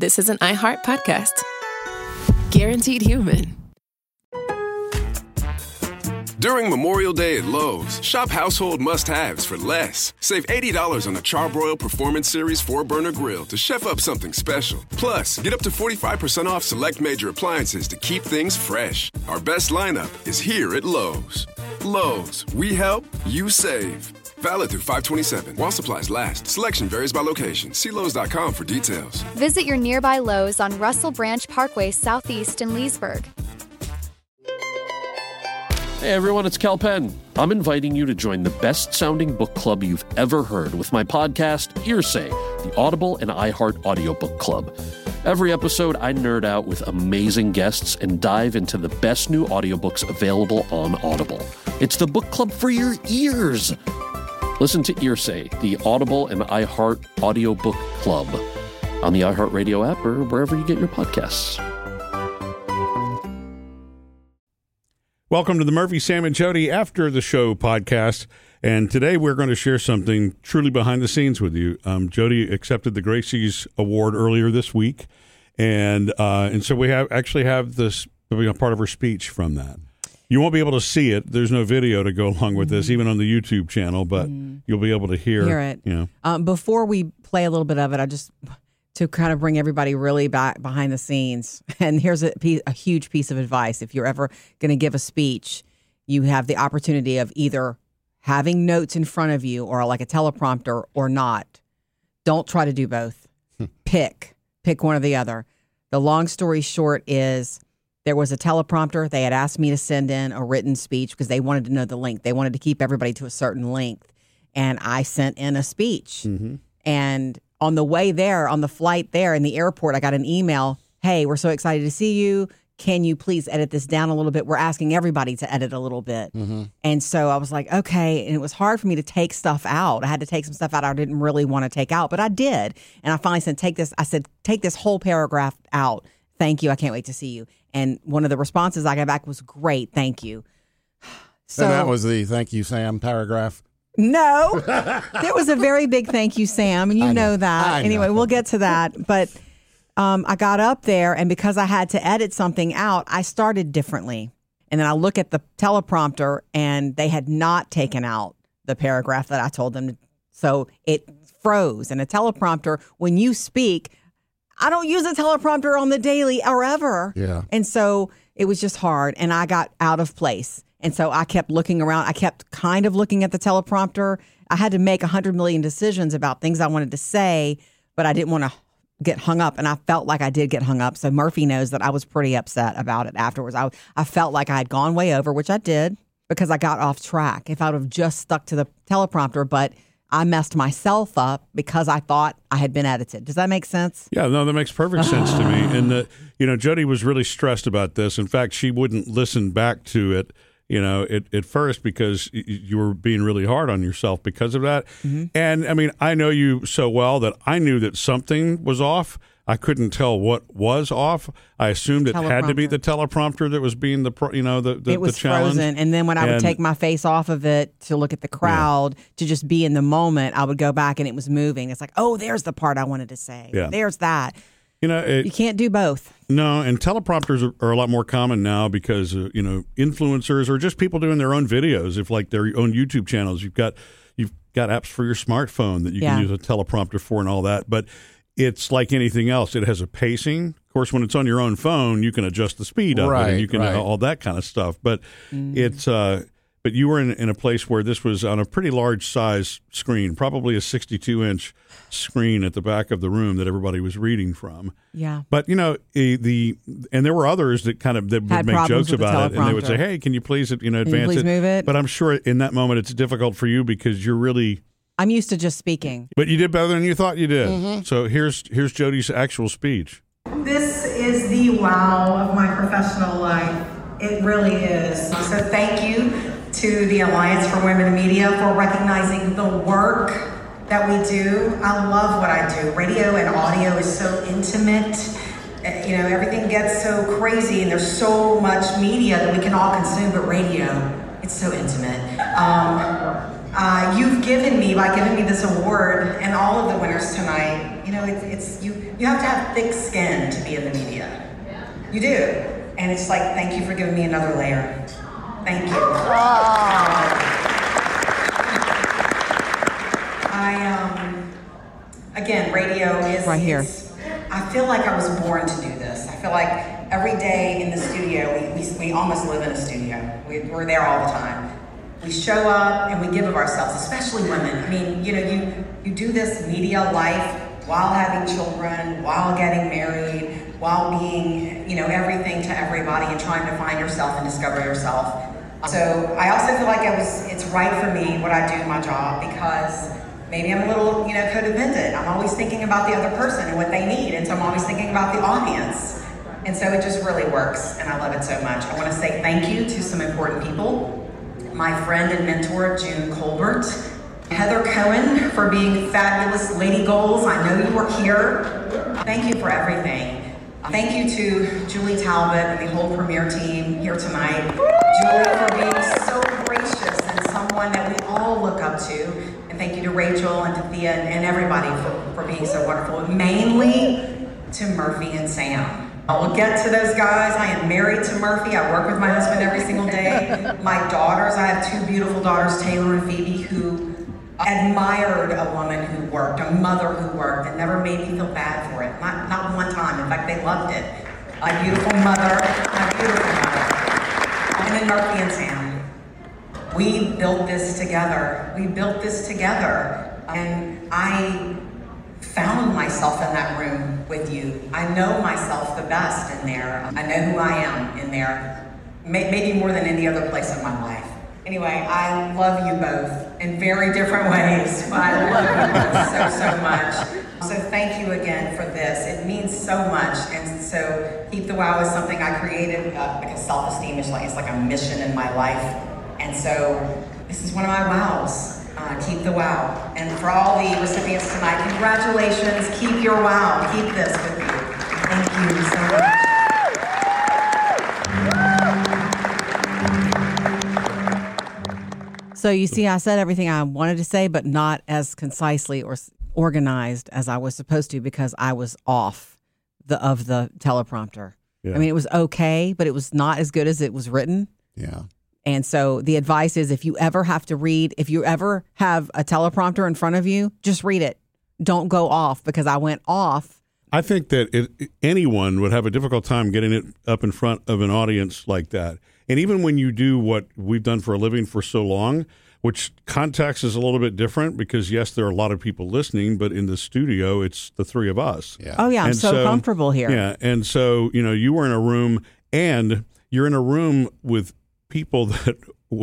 this is an iHeart podcast. Guaranteed human. During Memorial Day at Lowe's, shop household must-haves for less. Save $80 on the Charbroil Performance Series 4-burner grill to chef up something special. Plus, get up to 45% off select major appliances to keep things fresh. Our best lineup is here at Lowe's. Lowe's, we help, you save. Valid through 5/27. While supplies last. Selection varies by location. See Lowes.com for details. Visit your nearby Lowe's on Russell Branch Parkway Southeast in Leesburg. Hey everyone, it's Cal Penn. I'm inviting you to join the best-sounding book club you've ever heard with my podcast, Hearsay, the Audible and iHeart audiobook club. Every episode, I nerd out with amazing guests and dive into the best new audiobooks available on Audible. It's the book club for your ears. Listen to Hearsay, the Audible and iHeart audiobook club on the iHeartRadio app or wherever you get your podcasts. Welcome to the Murphy, Sam, and Jody After the Show podcast. And today we're going to share something truly behind the scenes with you. Jody accepted the Gracie's Award earlier this week. And so we have this part of her speech from that. You won't be able to see it. There's no video to go along with this, even on the YouTube channel, but you'll be able to hear it. You know. Before we play a little bit of it, to kind of bring everybody really back behind the scenes. And here's a huge piece of advice. If you're ever going to give a speech, you have the opportunity of either having notes in front of you or like a teleprompter or not. Don't try to do both. Pick one or the other. The long story short is there was a teleprompter. They had asked me to send in a written speech because they wanted to know the length. They wanted to keep everybody to a certain length. And I sent in a speech. Mm-hmm. And on the way there, on the flight there in the airport, I got an email. Hey, we're so excited to see you. Can you please edit this down a little bit? We're asking everybody to edit a little bit. Mm-hmm. And so I was like, okay. And it was hard for me to take stuff out. I had to take some stuff out I didn't really want to take out, but I did. And I finally said, take this whole paragraph out. Thank you. I can't wait to see you. And one of the responses I got back was, great. Thank you. So, and that was the thank you, Sam paragraph. No, there was a very big thank you, Sam, and you know that. Anyway, we'll get to that. But I got up there, and because I had to edit something out, I started differently. And then I look at the teleprompter, and they had not taken out the paragraph that I told them to. So it froze. And a teleprompter, when you speak, I don't use a teleprompter on the daily or ever. Yeah. And so it was just hard, and I got out of place. And so I kept looking around. I kept kind of looking at the teleprompter. I had to make 100 million decisions about things I wanted to say, but I didn't want to get hung up. And I felt like I did get hung up. So Murphy knows that I was pretty upset about it afterwards. I felt like I had gone way over, which I did, because I got off track. If I would have just stuck to the teleprompter, but I messed myself up because I thought I had been edited. Does that make sense? Yeah, no, that makes perfect sense to me. And, Jody was really stressed about this. In fact, she wouldn't listen back to it. At first, because you were being really hard on yourself because of that. Mm-hmm. And I mean, I know you so well that I knew that something was off. I couldn't tell what was off. I assumed it had to be the teleprompter that was being the it was challenge. Frozen. And then when I would take my face off of it to look at the crowd, to just be in the moment, I would go back and it was moving. It's like, oh, there's the part I wanted to say. Yeah. There's that. You can't do both. No, and teleprompters are a lot more common now because, influencers or just people doing their own videos, if like their own YouTube channels. You've got apps for your smartphone that you can use a teleprompter for and all that. But it's like anything else. It has a pacing. Of course, when it's on your own phone, you can adjust the speed of it and you can all that kind of stuff. But it's but you were in a place where this was on a pretty large size screen, probably a 62-inch screen at the back of the room that everybody was reading from. Yeah. But, and there were others that would make jokes about it. And they would say, hey, can you please, advance it? Move it? But I'm sure in that moment it's difficult for you because you're really... I'm used to just speaking. But you did better than you thought you did. Mm-hmm. So here's Jody's actual speech. This is the wow of my professional life. It really is. So thank you to the Alliance for Women in Media for recognizing the work that we do. I love what I do. Radio and audio is so intimate. Everything gets so crazy and there's so much media that we can all consume, but radio, it's so intimate. you've given me by giving me this award and all of the winners tonight. You know, it's you have to have thick skin to be in the media. You do. And it's like, thank you for giving me another layer. Thank you. Again, radio is right here. I feel like I was born to do this. I feel like every day in the studio, we almost live in a studio. We're there all the time. We show up and we give of ourselves, especially women. I mean, you know, you do this media life while having children, while getting married, while being, you know, everything to everybody and trying to find yourself and discover yourself. So I also feel like it's right for me what I do in my job, because maybe I'm a little, you know, codependent. I'm always thinking about the other person and what they need, and so I'm always thinking about the audience. And so it just really works, and I love it so much. I want to say thank you to some important people. My friend and mentor, June Colbert. Heather Cohen for being fabulous Lady Goals. I know you were here. Thank you for everything. Thank you to Julie Talbot and the whole Premiere team here tonight. Julie for being so gracious and someone that we all look up to. And thank you to Rachel and to Thea and everybody for being so wonderful. Mainly to Murphy and Sam. We'll get to those guys. I am married to Murphy. I work with my husband every single day. My daughters, I have two beautiful daughters, Taylor and Phoebe, who admired a woman who worked, a mother who worked, and never made me feel bad for it. Not one time. In fact, they loved it. My beautiful mother. And then Murphy and Sam. We built this together. And I found myself in that room with you. I know myself the best in there. I know who I am in there, maybe more than any other place in my life. Anyway, I love you both in very different ways, but I love you both so much. So thank you again for this. It means so much. And so Keep the Wow is something I created because self-esteem is like a mission in my life. And so this is one of my wows. Keep the Wow. And for all the recipients tonight, congratulations. Keep your wow. Keep this with you. Thank you so much. So you see, I said everything I wanted to say, but not as concisely or organized as I was supposed to, because I was off of the teleprompter. Yeah. I mean, it was okay, but it was not as good as it was written. Yeah. And so the advice is, if you ever have to read, if you ever have a teleprompter in front of you, just read it. Don't go off, because I went off. I think that anyone would have a difficult time getting it up in front of an audience like that. And even when you do what we've done for a living for so long, which context is a little bit different, because, yes, there are a lot of people listening, but in the studio, it's the three of us. Yeah. Oh, yeah, I'm so comfortable here. Yeah, and so, you were in a room, and you're in a room with people that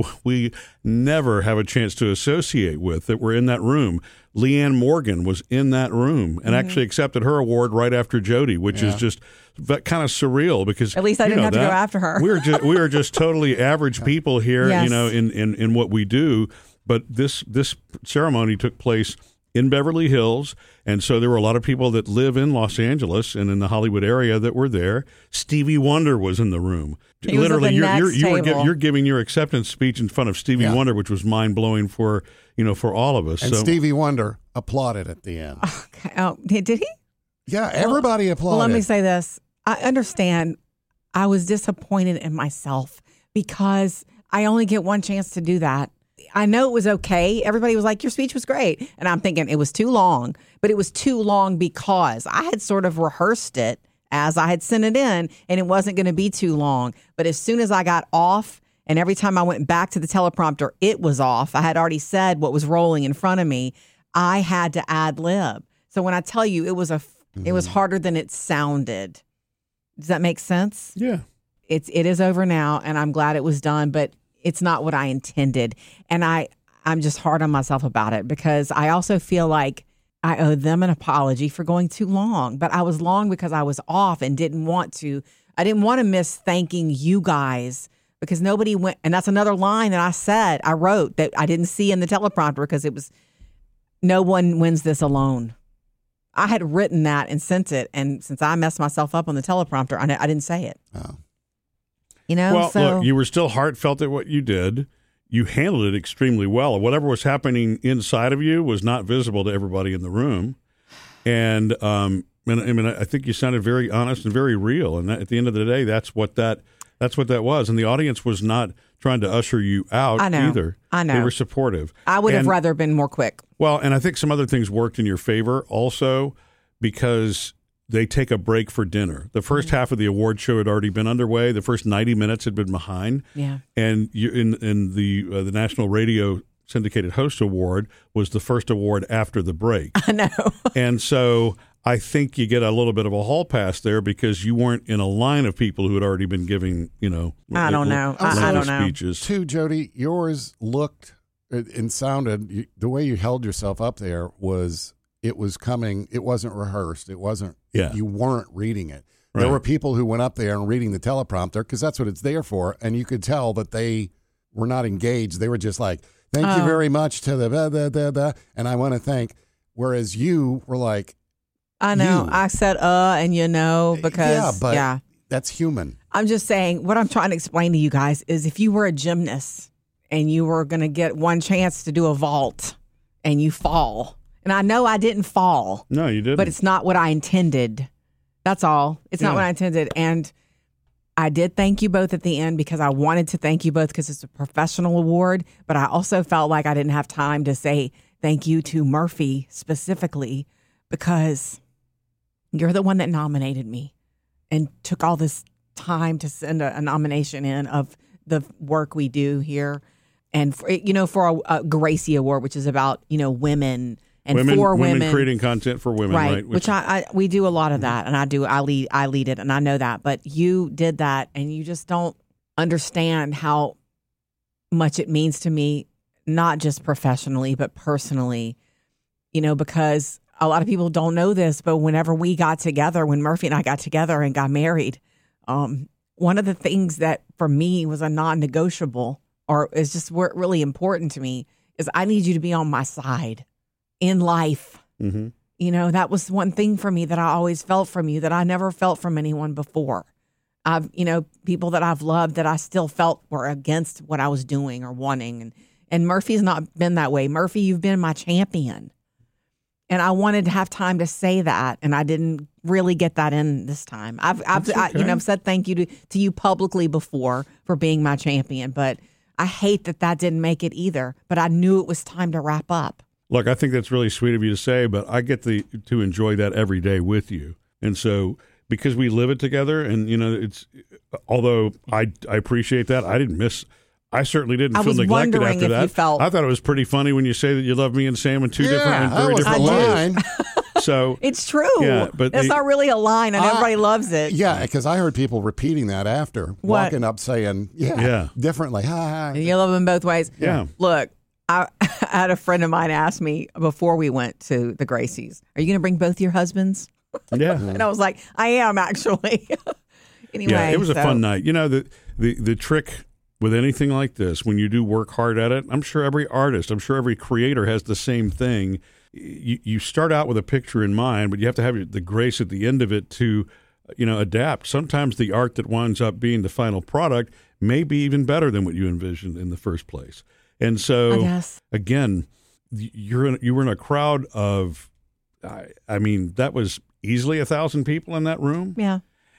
we never have a chance to associate with that were in that room. Leanne Morgan was in that room and actually accepted her award right after Jody, which is just kind of surreal, because at least I didn't have to go after her. we are just totally average people here, yes. In what we do. But this ceremony took place in Beverly Hills, and so there were a lot of people that live in Los Angeles and in the Hollywood area that were there. Stevie Wonder was in the room. He literally, you're giving your acceptance speech in front of Stevie Wonder, which was mind blowing for all of us. And Stevie Wonder applauded at the end. Okay. Oh, did he? Yeah, everybody applauded. Well, let me say this. I understand. I was disappointed in myself because I only get one chance to do that. I know it was okay. Everybody was like, your speech was great. And I'm thinking it was too long, but it was too long because I had sort of rehearsed it as I had sent it in, and it wasn't going to be too long. But as soon as I got off, and every time I went back to the teleprompter, it was off. I had already said what was rolling in front of me. I had to ad lib. So when I tell you it was it was harder than it sounded. Does that make sense? Yeah. It is over now, and I'm glad it was done, but it's not what I intended. And I'm just hard on myself about it, because I also feel like I owe them an apology for going too long. But I was long because I was off and didn't want to miss thanking you guys, because nobody went. And that's another line that I wrote that I didn't see in the teleprompter, because it was, no one wins this alone. I had written that and sent it. And since I messed myself up on the teleprompter, I didn't say it. Oh. Well, look, you were still heartfelt at what you did. you handled it extremely well. Whatever was happening inside of you was not visible to everybody in the room. And I mean, I think you sounded very honest and very real. And at the end of the day, that's what that was. And the audience was not trying to usher you out either. I know. They were supportive. I would have rather been more quick. Well, and I think some other things worked in your favor also because they take a break for dinner. The first half of the award show had already been underway. The first 90 minutes had been behind. Yeah. And in the National Radio Syndicated Host Award was the first award after the break. I know. And so I think you get a little bit of a hall pass there because you weren't in a line of people who had already been giving, I don't know. I don't know. Speeches. Too, Jody, yours looked and sounded, the way you held yourself up there it was coming. It wasn't rehearsed. It wasn't, you weren't reading it. Right. There were people who went up there and reading the teleprompter because that's what it's there for. And you could tell that they were not engaged. They were just like, thank you very much to the blah, blah, blah, blah, and I want to thank. Whereas you were like, I know. I said, and because, that's human. I'm just saying, what I'm trying to explain to you guys is if you were a gymnast and you were going to get one chance to do a vault and you fall, and I know I didn't fall. No, you didn't. But it's not what I intended. That's all. It's not what I intended. And I did thank you both at the end because I wanted to thank you both because it's a professional award, but I also felt like I didn't have time to say thank you to Murphy specifically because you're the one that nominated me and took all this time to send a nomination in of the work we do here. And, for a Gracie Award, which is about, women and for women. Creating content for women, right? Which we do a lot of that, and I lead it, and I know that. But you did that, and you just don't understand how much it means to me, not just professionally, but personally, because a lot of people don't know this, but whenever we got together, when Murphy and I got together and got married, one of the things that for me was a non-negotiable or is just really important to me is I need you to be on my side in life. Mm-hmm. That was one thing for me that I always felt from you that I never felt from anyone before. People that I've loved that I still felt were against what I was doing or wanting. And Murphy's not been that way. Murphy, you've been my champion. And I wanted to have time to say that, and I didn't really get that in this time. I've said thank you to you publicly before for being my champion, but I hate that didn't make it either. But I knew it was time to wrap up. Look, I think that's really sweet of you to say, but I get to enjoy that every day with you, and so because we live it together, and it's although I appreciate that, I certainly didn't feel neglected after that. I thought it was pretty funny when you say that you love me and Sam in very different ways. So it's true. Yeah, but that's not really a line, and everybody loves it. Yeah, because I heard people repeating that after walking up saying, differently. Hi. You love them both ways. Yeah. Look, I had a friend of mine ask me before we went to the Gracies, "Are you going to bring both your husbands?" Yeah, and I was like, "I am actually." Anyway, yeah, it was a fun night. The trick with anything like this, when you do work hard at it, I'm sure every artist, I'm sure every creator has the same thing. You start out with a picture in mind, but you have to have the grace at the end of it to, adapt. Sometimes the art that winds up being the final product may be even better than what you envisioned in the first place. And so, again, you were in a crowd of, that was easily 1,000 people in that room. Yeah.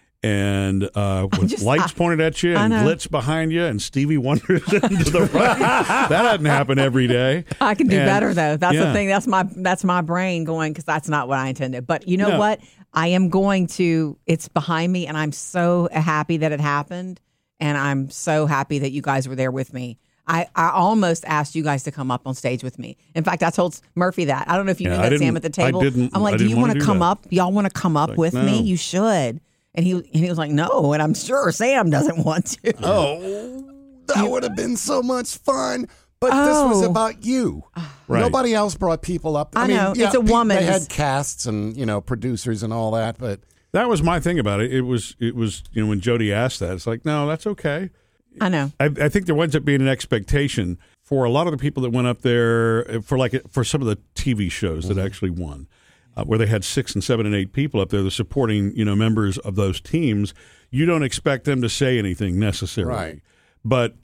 And with lights pointed at you and glitz behind you and Stevie Wonder's into the right. That doesn't happen every day. I can do better, though. That's the thing. That's my brain going, because that's not what I intended. But you know what? I am going to, it's behind me, and I'm so happy that it happened. And I'm so happy that you guys were there with me. I almost asked you guys to come up on stage with me. In fact, I told Murphy that. I don't know if you knew that, Sam, at the table. I'm like, do you want to come up? Y'all want to come up with me? You should. And he was like, no, and I'm sure Sam doesn't want to. Oh, that would have been so much fun. But this was about you. Right. Nobody else brought people up. I know. It's a woman. They had casts and, producers and all that, but that was my thing about it. It was when Jody asked that, it's like, no, that's okay. I know. I think there winds up being an expectation for a lot of the people that went up there for some of the TV shows that actually won. Where they had 6 and 7 and 8 people up there, the supporting, members of those teams, you don't expect them to say anything necessarily. Right. But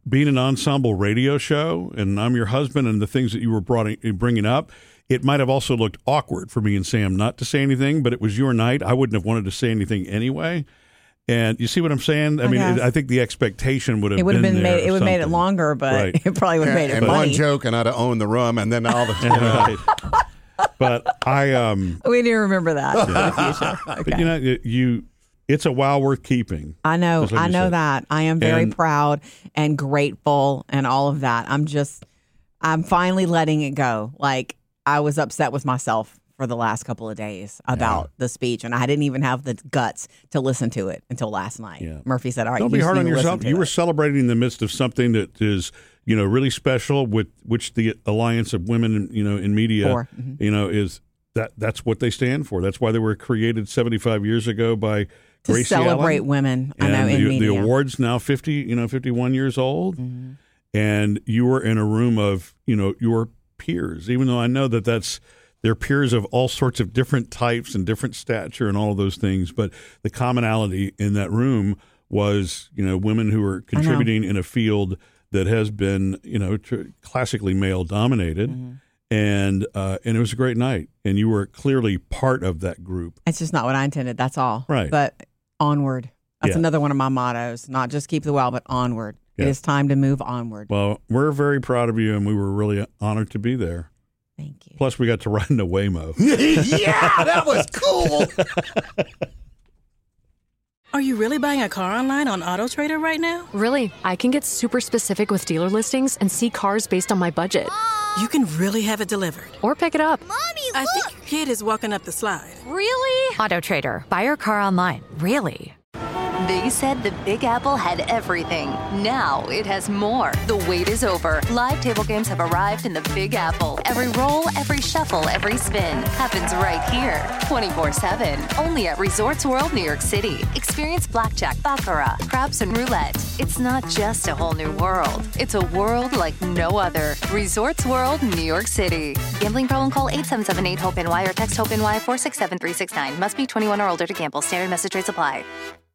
being an ensemble radio show, and I'm your husband, and the things that you were bringing up, it might have also looked awkward for me and Sam not to say anything, but it was your night. I wouldn't have wanted to say anything anyway. And you see what I'm saying? I mean, I think the expectation would have been there. It would have made it longer, but it probably would have made it funny. And one joke, and I'd have owned the room, and then all the right. But we need to remember that for the future. Okay. But it's a wow worth keeping. I know that. I am very proud and grateful and all of that. I'm finally letting it go. Like, I was upset with myself for the last couple of days about the speech, and I didn't even have the guts to listen to it until last night. Yeah. Murphy said, all right, don't be hard on yourself. You were celebrating in the midst of something that is, really special, with which the Alliance of Women, in Media, is that's what they stand for. That's why they were created 75 years ago by Gracie celebrate Allen. Women. I know in media. The award's now 51 years old, and you were in a room of your peers. Even though I know that they're peers of all sorts of different types and different stature and all of those things, but the commonality in that room was women who are contributing in a field that has been classically male dominated. And it was a great night, and you were clearly part of that group. It's just not what I intended. That's all. Right. But onward. That's another one of my mottos. Not just keep the well, but onward. Yeah. It is time to move onward. Well, we're very proud of you, and we were really honored to be there. Thank you. Plus, we got to ride in a Waymo. Yeah, that was cool. Are you really buying a car online on AutoTrader right now? Really, I can get super specific with dealer listings and see cars based on my budget. You can really have it delivered. Or pick it up. Mommy, look! I think your kid is walking up the slide. Really? AutoTrader. Buy your car online. Really? They said the Big Apple had everything. Now it has more. The wait is over. Live table games have arrived in the Big Apple. Every roll, every shuffle, every spin happens right here. 24/7. Only at Resorts World New York City. Experience blackjack, baccarat, craps, and roulette. It's not just a whole new world. It's a world like no other. Resorts World New York City. Gambling problem? Call 877-8-HOPE-NY or text HOPE-NY 467-369. Must be 21 or older to gamble. Standard message rates apply.